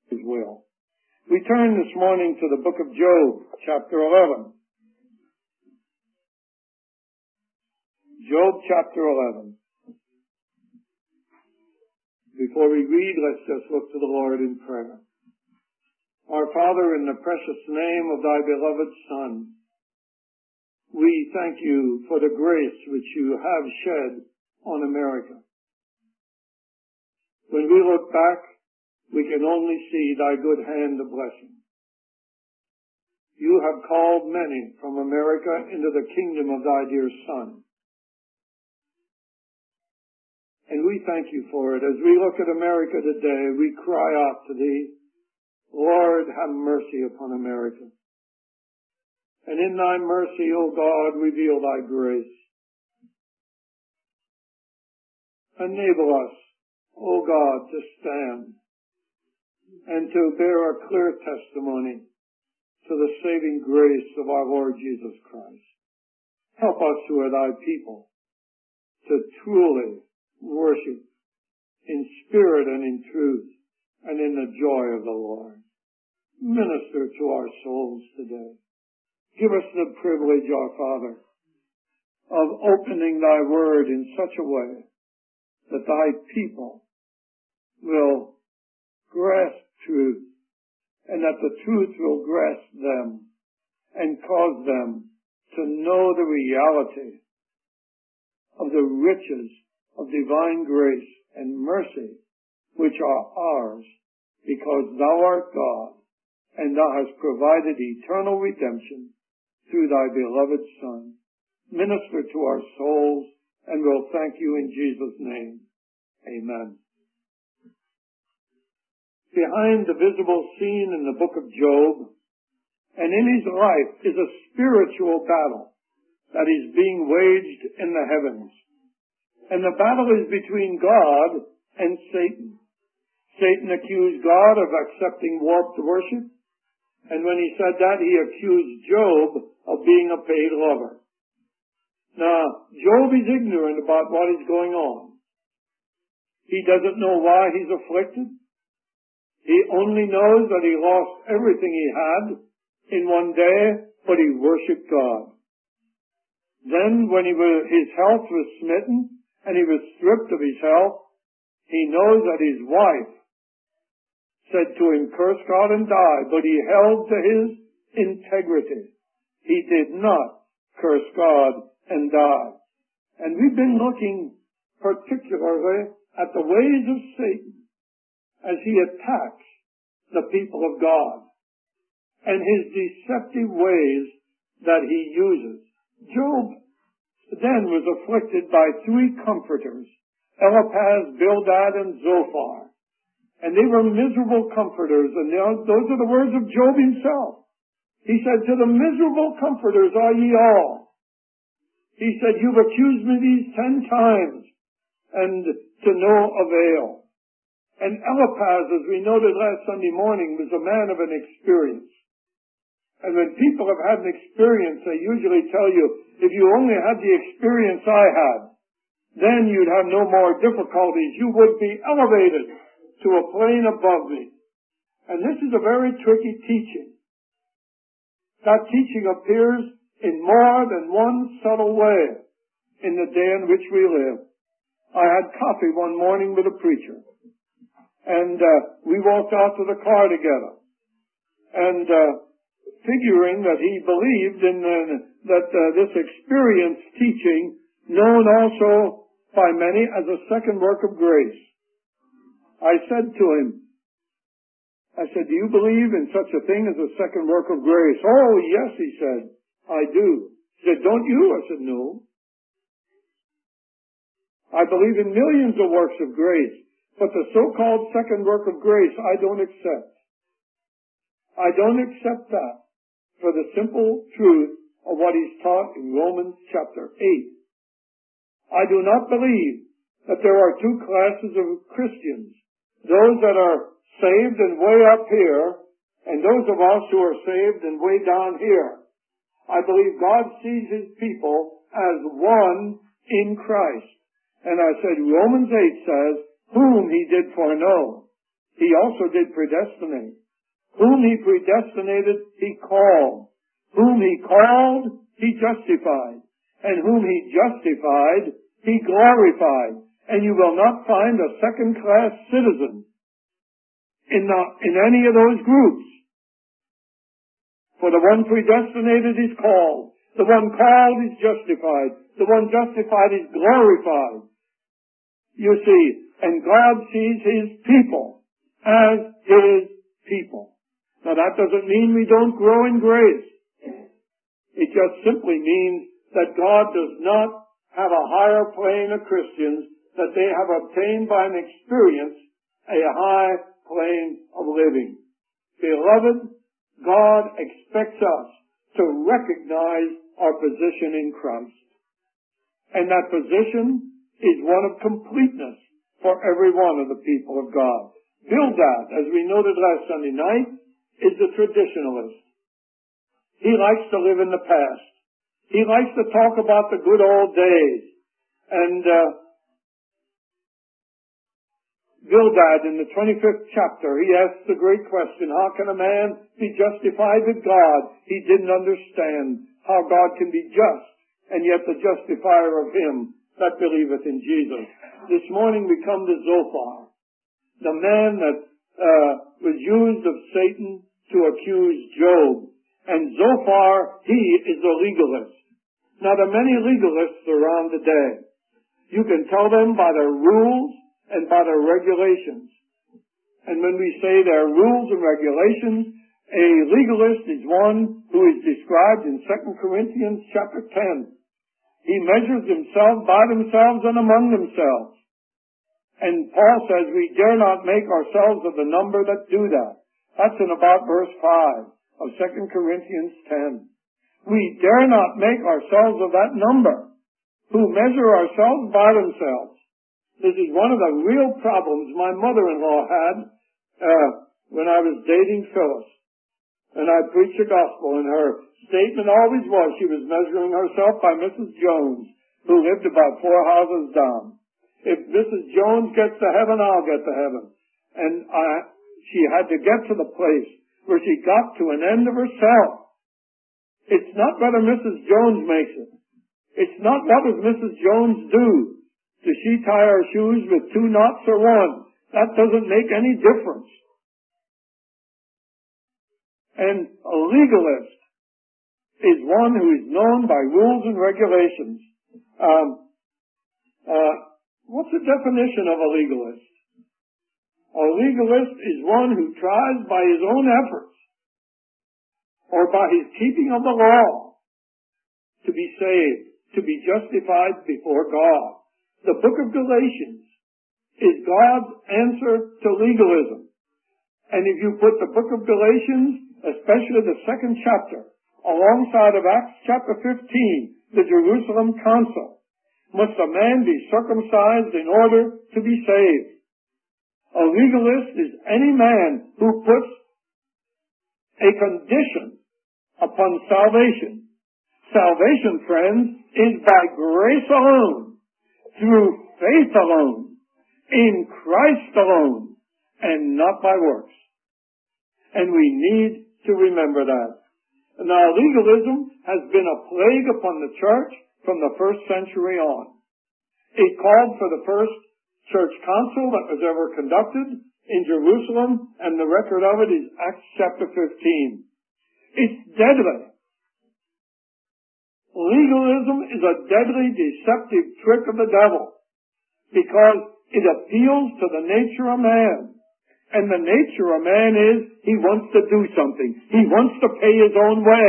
His will. We turn this morning to the book of Job, chapter 11. Job chapter 11. Before we read, let's just look to the Lord in prayer. Our Father, in the precious name of thy beloved Son, we thank you for the grace which you have shed on America. When we look back, we can only see thy good hand of blessing. You have called many from America into the kingdom of thy dear Son. And we thank you for it. As we look at America today, we cry out to thee, Lord, have mercy upon America. And in thy mercy, O God, reveal thy grace. Enable us, O God, to stand and to bear a clear testimony to the saving grace of our Lord Jesus Christ. Help us who are thy people to truly worship in spirit and in truth and in the joy of the Lord. Minister to our souls today. Give us the privilege, our Father, of opening thy word in such a way that thy people will grasp truth, and that the truth will grasp them and cause them to know the reality of the riches of divine grace and mercy which are ours, because thou art God, and thou hast provided eternal redemption through thy beloved Son. Minister to our souls, and we'll thank you in Jesus' name. Amen. Behind the visible scene in the book of Job and in his life is a spiritual battle that is being waged in the heavens. And the battle is between God and Satan. Satan accused God of accepting warped worship, and when he said that, he accused Job of being a paid lover. Now, Job is ignorant about what is going on. He doesn't know why he's afflicted. He only knows that he lost everything he had in one day, but he worshipped God. Then when his health was smitten and he was stripped of his health, he knows that his wife said to him, curse God and die, but he held to his integrity. He did not curse God and die. And we've been looking particularly at the ways of Satan as he attacks the people of God and his deceptive ways that he uses. Job then was afflicted by three comforters, Eliphaz, Bildad, and Zophar. And they were miserable comforters, and those are the words of Job himself. He said, to the miserable comforters are ye all. He said, you've accused me these 10 times, and to no avail. And Eliphaz, as we noted last Sunday morning, was a man of an experience. And when people have had an experience, they usually tell you, if you only had the experience I had, then you'd have no more difficulties. You would be elevated to a plane above me. And this is a very tricky teaching. That teaching appears in more than one subtle way in the day in which we live. I had coffee one morning with a preacher. And we walked out to the car together, and figuring that he believed in this experience teaching, known also by many as a second work of grace. I said to him, do you believe in such a thing as a second work of grace? Oh, yes, he said, I do. He said, don't you? I said, no. I believe in millions of works of grace. But the so-called second work of grace, I don't accept. I don't accept that for the simple truth of what is taught in Romans chapter 8. I do not believe that there are two classes of Christians, those that are saved and way up here, and those of us who are saved and way down here. I believe God sees his people as one in Christ. And I said, Romans 8 says, whom he did foreknow, he also did predestinate. Whom he predestinated, he called. Whom he called, he justified. And whom he justified, he glorified. And you will not find a second-class citizen in any of those groups. For the one predestinated is called. The one called is justified. The one justified is glorified. You see, and God sees his people as his people. Now that doesn't mean we don't grow in grace. It just simply means that God does not have a higher plane of Christians, that they have obtained by an experience a high plane of living. Beloved, God expects us to recognize our position in Christ. And that position is one of completeness for every one of the people of God. Bildad, as we noted last Sunday night, is the traditionalist. He likes to live in the past. He likes to talk about the good old days. And Bildad, in the 25th chapter, he asks the great question, how can a man be justified with God? He didn't understand how God can be just, and yet the justifier of him that believeth in Jesus. This morning we come to Zophar, the man that was used of Satan to accuse Job. And Zophar, he is a legalist. Now there are many legalists around today. You can tell them by their rules and by their regulations. And when we say their rules and regulations, a legalist is one who is described in 2 Corinthians chapter 10. He measures himself by themselves and among themselves. And Paul says we dare not make ourselves of the number that do that. That's in about verse 5 of 2 Corinthians 10. We dare not make ourselves of that number who measure ourselves by themselves. This is one of the real problems my mother-in-law had when I was dating Phyllis. And I preached the gospel, and her statement always was she was measuring herself by Mrs. Jones, who lived about 4 houses down. If Mrs. Jones gets to heaven, I'll get to heaven. And she had to get to the place where she got to an end of herself. It's not whether Mrs. Jones makes it. It's not what does Mrs. Jones do. Does she tie her shoes with 2 knots or 1? That doesn't make any difference. And a legalist is one who is known by rules and regulations. What's the definition of a legalist? A legalist is one who tries by his own efforts or by his keeping of the law to be saved, to be justified before God. The book of Galatians is God's answer to legalism. And if you put the book of Galatians, especially the 2nd chapter, alongside of Acts chapter 15, the Jerusalem Council, must a man be circumcised in order to be saved? A legalist is any man who puts a condition upon salvation. Salvation, friends, is by grace alone, through faith alone, in Christ alone, and not by works. And we need to remember that. Now, legalism has been a plague upon the church from the 1st century on. It called for the first church council that was ever conducted in Jerusalem, and the record of it is Acts chapter 15. It's deadly. Legalism is a deadly, deceptive trick of the devil because it appeals to the nature of man. And the nature of man is he wants to do something. He wants to pay his own way.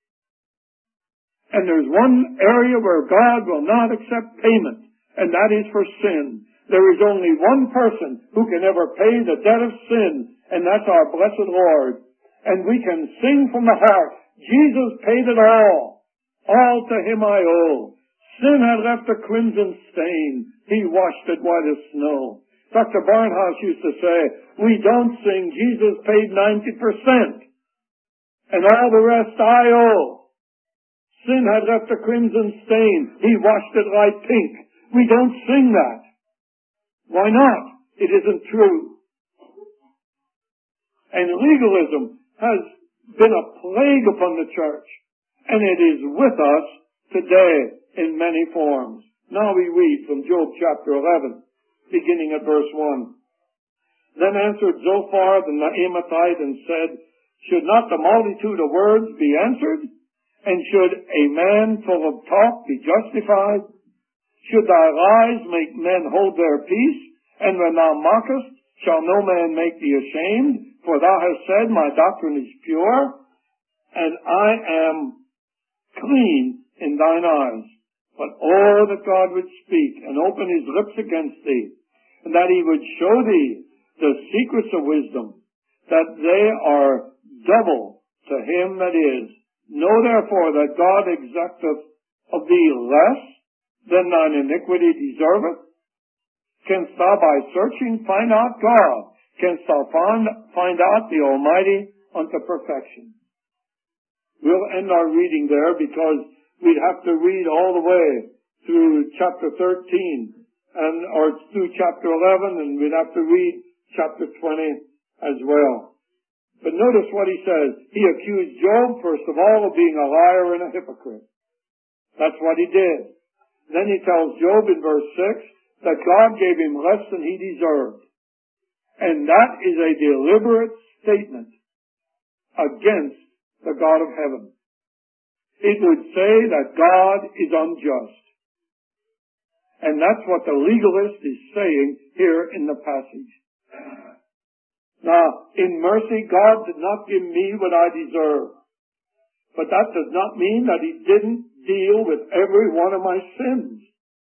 And there's one area where God will not accept payment, and that is for sin. There is only one person who can ever pay the debt of sin, and that's our blessed Lord. And we can sing from the heart, Jesus paid it all. All to him I owe. Sin had left a crimson stain. He washed it white as snow. Dr. Barnhouse used to say, we don't sing Jesus paid 90%, and all the rest I owe. Sin had left a crimson stain. He washed it light pink. We don't sing that. Why not? It isn't true. And legalism has been a plague upon the church, and it is with us today in many forms. Now we read from Job chapter 11, beginning at verse 1. Then answered Zophar the Naamathite and said, should not the multitude of words be answered? And should a man full of talk be justified? Should thy lies make men hold their peace? And when thou mockest, shall no man make thee ashamed? For thou hast said, my doctrine is pure, and I am clean in thine eyes. But oh, that God would speak and open his lips against thee, and that he would show thee the secrets of wisdom, that they are double to him that is. Know therefore that God exacteth of thee less than thine iniquity deserveth. Canst thou by searching find out God? Canst thou find out the Almighty unto perfection? We'll end our reading there because we'd have to read all the way through chapter 13 or through chapter 11, and we'd have to read chapter 20 as well. But notice what he says. He accused Job, first of all, of being a liar and a hypocrite. That's what he did. Then he tells Job in verse 6 that God gave him less than he deserved. And that is a deliberate statement against the God of heaven. It would say that God is unjust. And that's what the legalist is saying here in the passage. Now, in mercy, God did not give me what I deserve. But that does not mean that he didn't deal with every one of my sins.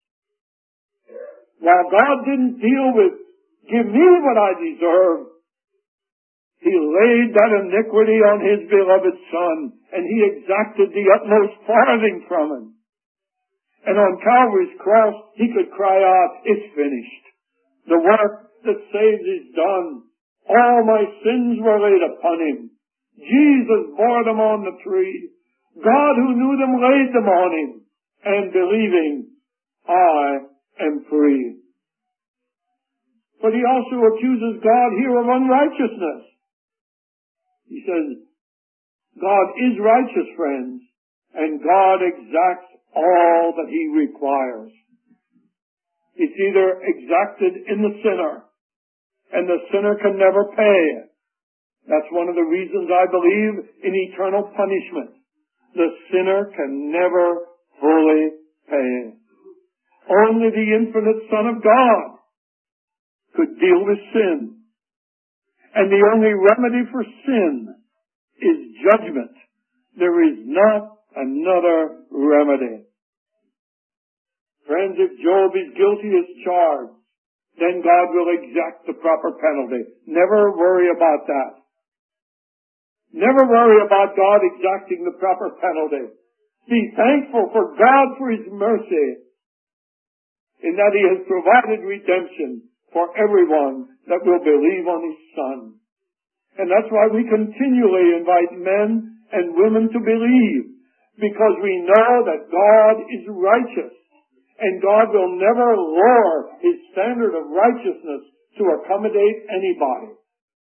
While God didn't deal with, give me what I deserve, he laid that iniquity on his beloved Son, and he exacted the utmost farthing from him. And on Calvary's cross, he could cry out, it's finished. The work that saves is done. All my sins were laid upon him. Jesus bore them on the tree. God who knew them laid them on him. And believing, I am free. But he also accuses God here of unrighteousness. He says, God is righteous, friends, and God exacts all that he requires. It's either exacted in the sinner, and the sinner can never pay. That's one of the reasons I believe in eternal punishment. The sinner can never fully pay. Only the infinite Son of God could deal with sin. And the only remedy for sin is judgment. There is not another remedy. Friends, if Job is guilty as charged, then God will exact the proper penalty. Never worry about that. Never worry about God exacting the proper penalty. Be thankful for God for his mercy in that he has provided redemption for everyone that will believe on his Son. And that's why we continually invite men and women to believe, because we know that God is righteous. And God will never lower his standard of righteousness to accommodate anybody.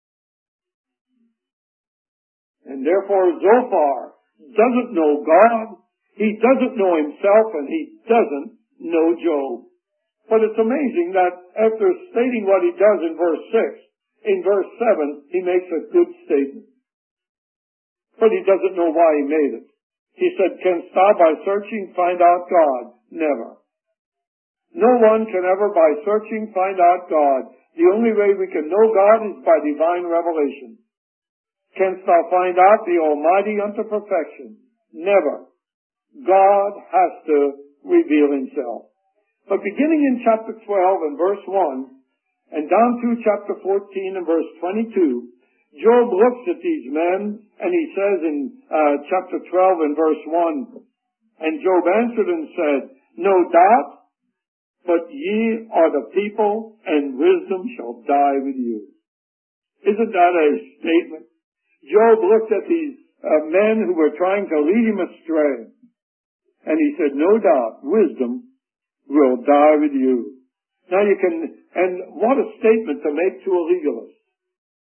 And therefore Zophar doesn't know God, he doesn't know himself, and he doesn't know Job. But it's amazing that after stating what he does in verse 6, in verse 7, he makes a good statement. But he doesn't know why he made it. He said, canst thou by searching find out God? Never. No one can ever by searching find out God. The only way we can know God is by divine revelation. Canst thou find out the Almighty unto perfection? Never. God has to reveal himself. But beginning in chapter 12 and verse 1, and down through chapter 14 and verse 22, Job looks at these men, and he says in chapter 12 and verse 1, and Job answered and said, no doubt, but ye are the people, and wisdom shall die with you. Isn't that a statement? Job looked at these men who were trying to lead him astray, and he said, no doubt, wisdom will die with you. Now and what a statement to make to a legalist. For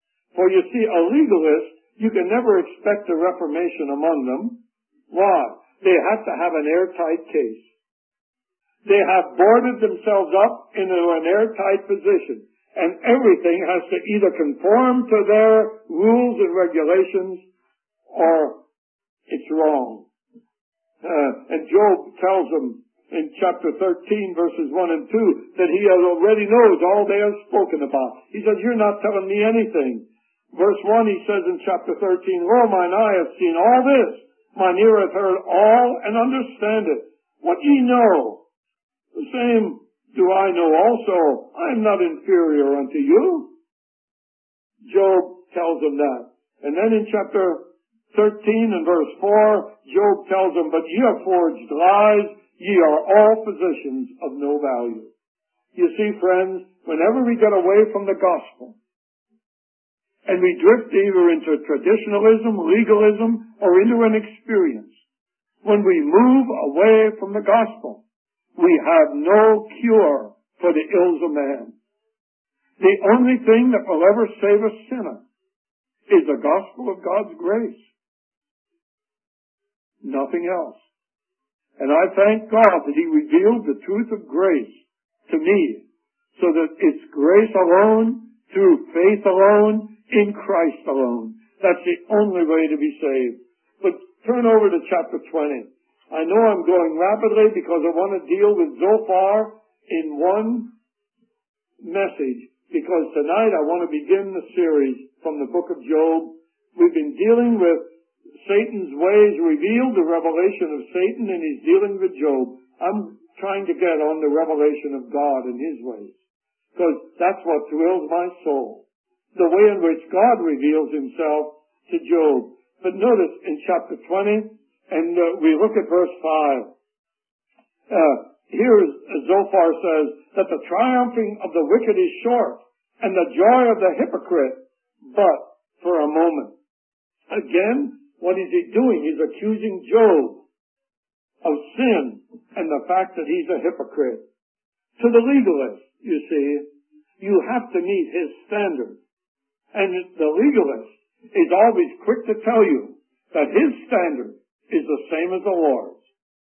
For you see, a legalist, you can never expect a reformation among them. Why? They have to have an airtight case. They have boarded themselves up into an airtight position, and everything has to either conform to their rules and regulations or it's wrong. And Job tells them in chapter 13, verses 1 and 2, that he already knows all they have spoken about. He says, you're not telling me anything. Verse 1, he says in chapter 13, Lo, mine eye hath seen all this, mine ear hath heard all, and understand it. What ye know, the same do I know also. I am not inferior unto you. Job tells them that. And then in chapter 13 and verse 4, Job tells them, But ye have forged lies, ye are all physicians of no value. You see, friends, whenever we get away from the gospel, and we drift either into traditionalism, legalism, or into an experience, when we move away from the gospel, we have no cure for the ills of man. The only thing that will ever save a sinner is the gospel of God's grace. Nothing else. And I thank God that He revealed the truth of grace to me, so that it's grace alone, through faith alone, in Christ alone. That's the only way to be saved. But turn over to chapter 20. I know I'm going rapidly because I want to deal with Zophar in one message, because tonight I want to begin the series from the book of Job. We've been dealing with Satan's ways revealed, the revelation of Satan, and he's dealing with Job. I'm trying to get on the revelation of God and His ways, because that's what thrills my soul, the way in which God reveals Himself to Job. But notice in chapter 20, and we look at verse 5. Here Zophar says that the triumphing of the wicked is short, and the joy of the hypocrite but for a moment. Again, what is he doing? He's accusing Job of sin and the fact that he's a hypocrite. To the legalist, you see, you have to meet his standard. And the legalist is always quick to tell you that his standard is the same as the Lord's.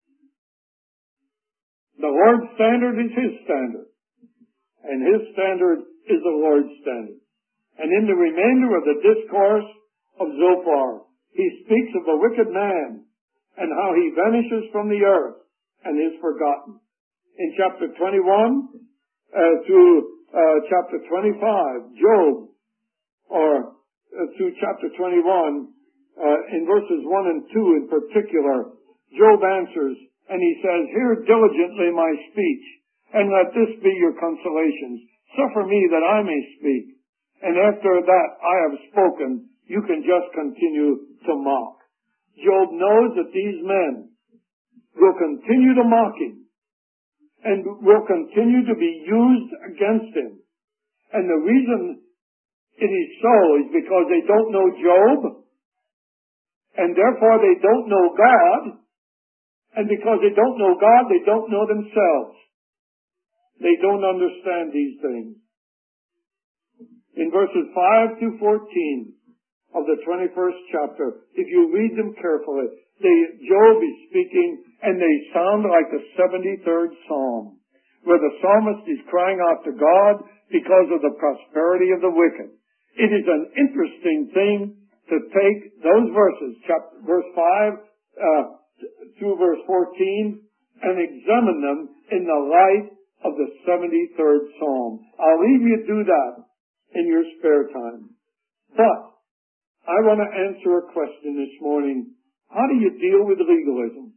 The Lord's standard is His standard, and His standard is the Lord's standard. And in the remainder of the discourse of Zophar, he speaks of the wicked man and how he vanishes from the earth and is forgotten. In chapter 21 through chapter 25, Job, or through chapter 21, in verses 1 and 2 in particular, Job answers, and he says, Hear diligently my speech, and let this be your consolations. Suffer me that I may speak. And after that I have spoken, you can just continue to mock. Job knows that these men will continue to mock him, and will continue to be used against him. And the reason it is so is because they don't know Job, and therefore they don't know God. And because they don't know God, they don't know themselves. They don't understand these things. In verses 5 to 14 of the 21st chapter, if you read them carefully, Job is speaking, and they sound like the 73rd Psalm, where the psalmist is crying out to God because of the prosperity of the wicked. It is an interesting thing to take those verses, verse 5, through verse 14, and examine them in the light of the 73rd Psalm. I'll leave you to do that in your spare time. But I want to answer a question this morning. How do you deal with legalism?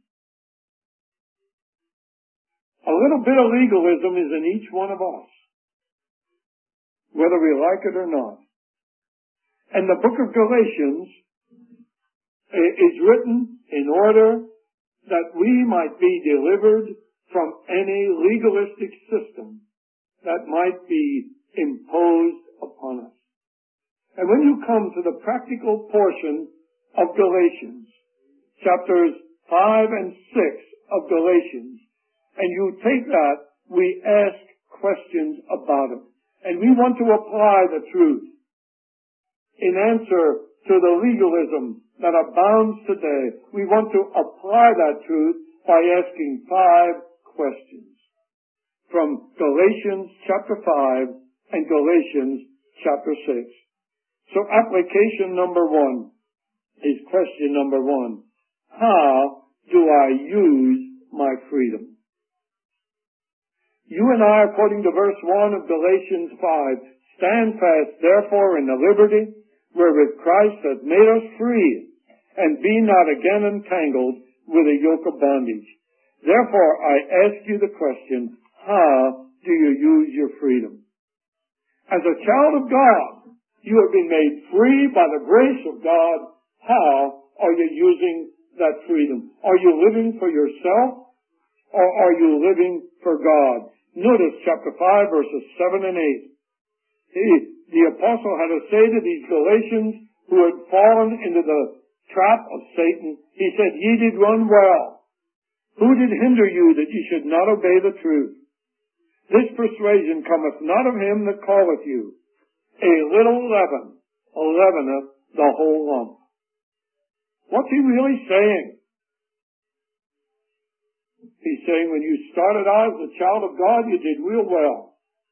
A little bit of legalism is in each one of us, whether we like it or not. And the book of Galatians is written in order that we might be delivered from any legalistic system that might be imposed upon us. And when you come to the practical portion of Galatians, chapters 5 and 6 of Galatians, and you take that, we ask questions about it. And we want to apply the truth. in answer to the legalism that abounds today, we want to apply that truth by asking 5 questions from Galatians chapter 5 and Galatians chapter 6. So application number 1 is question number 1. How do I use my freedom? You and I, according to verse 1 of Galatians 5, stand fast therefore in the liberty wherewith Christ hath made us free, and be not again entangled with a yoke of bondage. Therefore I ask you the question, how do you use your freedom? As a child of God, you have been made free by the grace of God. How are you using that freedom? Are you living for yourself, or are you living for God? Notice chapter 5 verses 7 and 8. The apostle had to say to these Galatians who had fallen into the trap of Satan, he said, ye did run well. Who did hinder you that ye should not obey the truth? This persuasion cometh not of him that calleth you. A little leaven leaveneth the whole lump. What's he really saying? He's saying when you started out as a child of God, you did real well.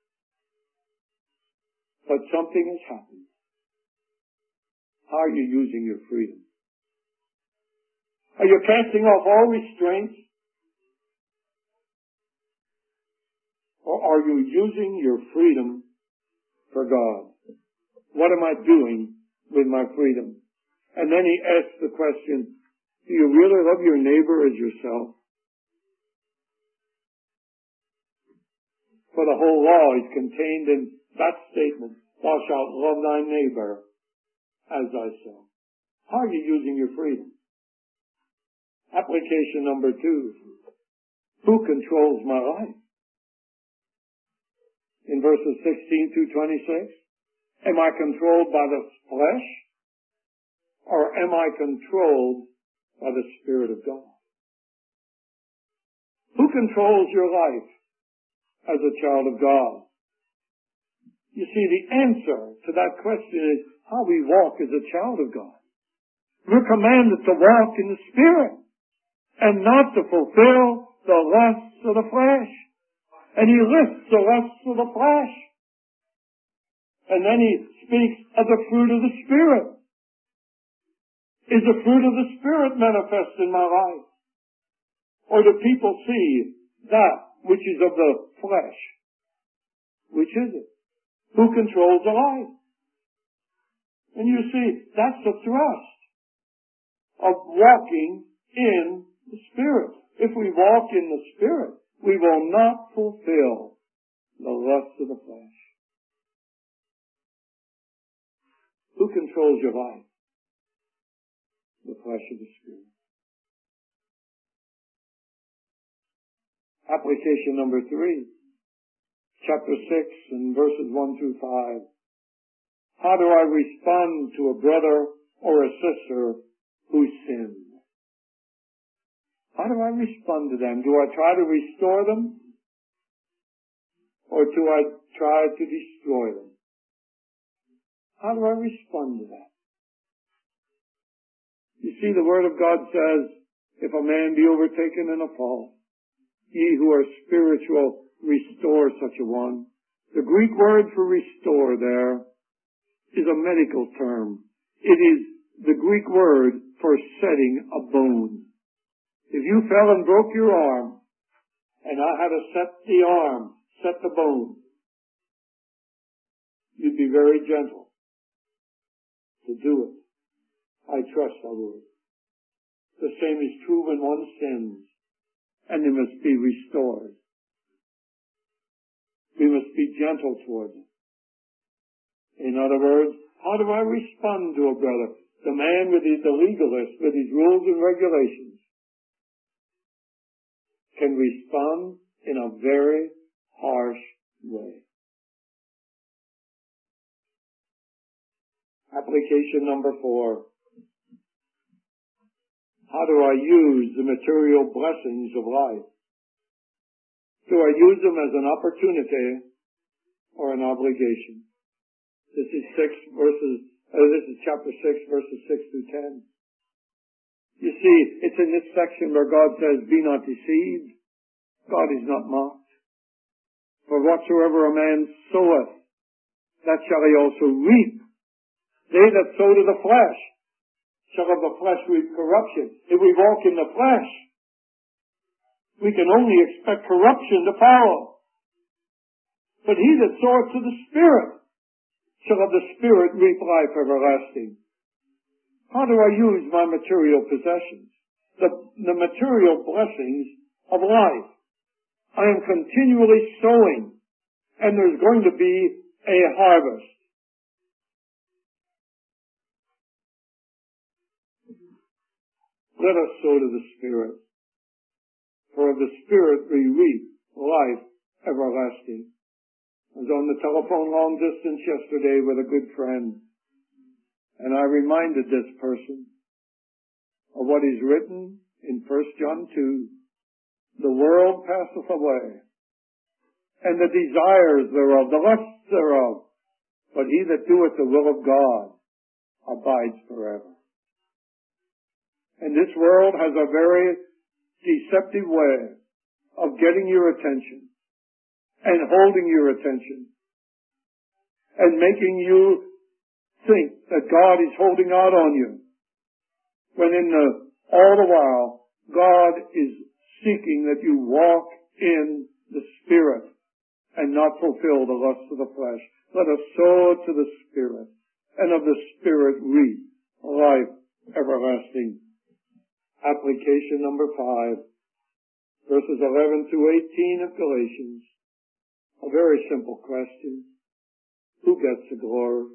But something has happened. How are you using your freedom? Are you casting off all restraints? Or are you using your freedom for God? What am I doing with my freedom? And then he asks the question, do you really love your neighbor as yourself? For the whole law is contained in that statement, thou shalt love thy neighbor as thyself. How are you using your freedom? Application number 2. Who controls my life? In verses 16 through 26, am I controlled by the flesh, or am I controlled by the Spirit of God? Who controls your life as a child of God? You see, the answer to that question is how we walk as a child of God. We're commanded to walk in the Spirit and not to fulfill the lusts of the flesh. And he lists the lusts of the flesh. And then he speaks of the fruit of the Spirit. Is the fruit of the Spirit manifest in my life? Or do people see that which is of the flesh? Which is it? Who controls the life? And you see, that's the thrust of walking in the Spirit. If we walk in the Spirit, we will not fulfill the lusts of the flesh. Who controls your life? The flesh or the Spirit? Application number 3. Chapter 6 and verses 1 through 5. How do I respond to a brother or a sister who sinned? How do I respond to them? Do I try to restore them? Or do I try to destroy them? How do I respond to that? You see, the Word of God says, if a man be overtaken in a fault, ye who are spiritual, restore such a one. The Greek word for restore there is a medical term. It is the Greek word for setting a bone. If you fell and broke your arm, and I had to set the arm, set the bone, you'd be very gentle to do it. I trust I would. The same is true when one sins, and they must be restored. We must be gentle toward them. In other words, how do I respond to a brother? The man with the legalist, with his rules and regulations, can respond in a very harsh way. Application number 4. How do I use the material blessings of life? Do I use them as an opportunity or an obligation? This is This is chapter 6, verses 6 through 10. You see, it's in this section where God says, be not deceived. God is not mocked. For whatsoever a man soweth, that shall he also reap. They that sow to the flesh shall of the flesh reap corruption. If we walk in the flesh, we can only expect corruption to follow. But he that soweth to the Spirit shall of the Spirit reap life everlasting. How do I use my material possessions? The material blessings of life. I am continually sowing, and there's going to be a harvest. Let us sow to the Spirit, for of the Spirit we reap life everlasting. I was on the telephone long distance yesterday with a good friend, and I reminded this person of what is written in 1 John 2. The world passeth away, and the desires thereof, the lusts thereof, but he that doeth the will of God abides forever. And this world has a very deceptive way of getting your attention and holding your attention and making you think that God is holding out on you, when all the while God is seeking that you walk in the Spirit and not fulfill the lusts of the flesh. Let us sow to the Spirit, and of the Spirit reap life everlasting. Application number 5, verses 11 to 18 of Galatians. A very simple question. Who gets the glory?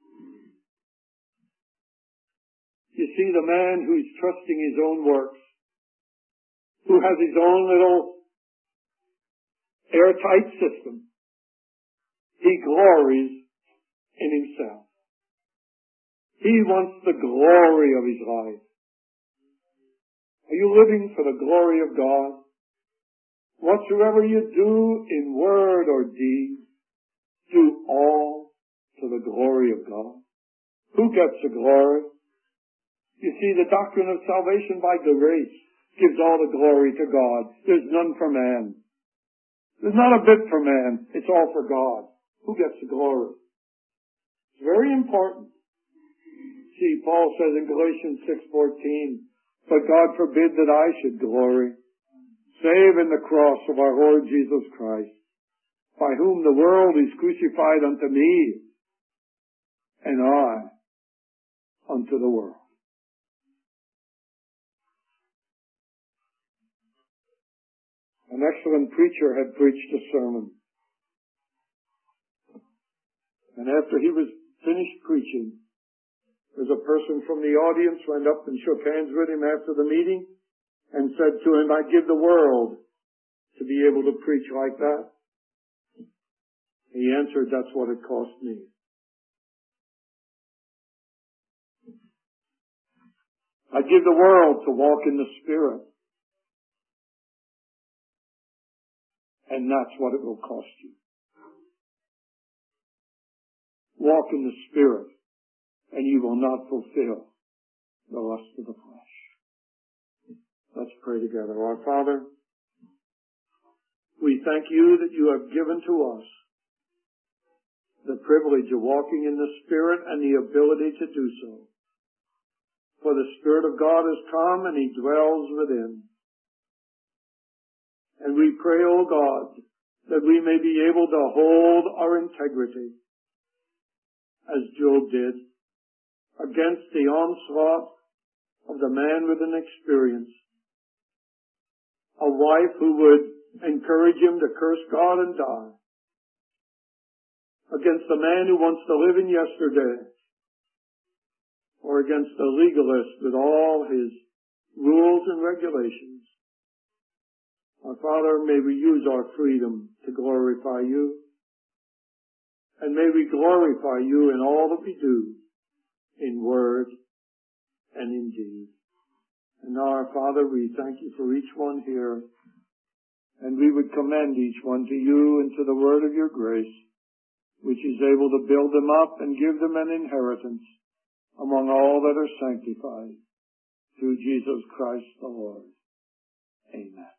You see, the man who's trusting his own works, who has his own little airtight system, he glories in himself. He wants the glory of his life. Are you living for the glory of God? Whatsoever you do in word or deed, do all to the glory of God. Who gets the glory? You see, the doctrine of salvation by grace gives all the glory to God. There's none for man. There's not a bit for man. It's all for God. Who gets the glory? It's very important. See, Paul says in Galatians 6:14, but God forbid that I should glory, save in the cross of our Lord Jesus Christ, by whom the world is crucified unto me, and I unto the world. An excellent preacher had preached a sermon. And after he was finished preaching, there's a person from the audience went up and shook hands with him after the meeting and said to him, I'd give the world to be able to preach like that. He answered, that's what it cost me. I'd give the world to walk in the Spirit. And that's what it will cost you. Walk in the Spirit, and you will not fulfill the lust of the flesh. Let's pray together. Our Father, we thank you that you have given to us the privilege of walking in the Spirit and the ability to do so. For the Spirit of God has come and He dwells within. And we pray, O God, that we may be able to hold our integrity, as Job did, against the onslaught of the man with an experience. A wife who would encourage him to curse God and die. Against the man who wants to live in yesterday. Or against the legalist with all his rules and regulations. Our Father, may we use our freedom to glorify you. And may we glorify you in all that we do, in word and in deed. And now, our Father, we thank you for each one here. And we would commend each one to you and to the word of your grace, which is able to build them up and give them an inheritance among all that are sanctified, through Jesus Christ the Lord. Amen.